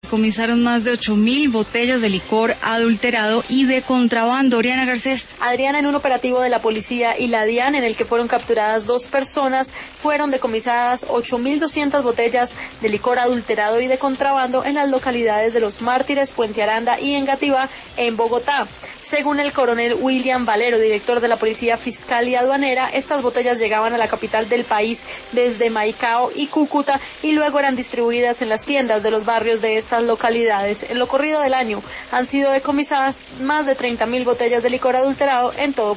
decomisaron más de 8.000 botellas de licor adulterado y de contrabando. Oriana Garcés. Adriana, en un operativo de la policía y la DIAN en el que fueron capturadas 2 personas, fueron decomisadas 8.200 botellas de licor adulterado y de contrabando en las localidades de Los Mártires, Puente Aranda y Engativá, en Bogotá. Según el coronel William Valero, director de la Policía Fiscal y Aduanera, estas botellas llegaban a la capital del país desde Maicao y Cúcuta y luego eran distribuidas en las tiendas de los barrios de estas localidades. En lo corrido del año han sido decomisadas más de 30.000 botellas de licor adulterado en todo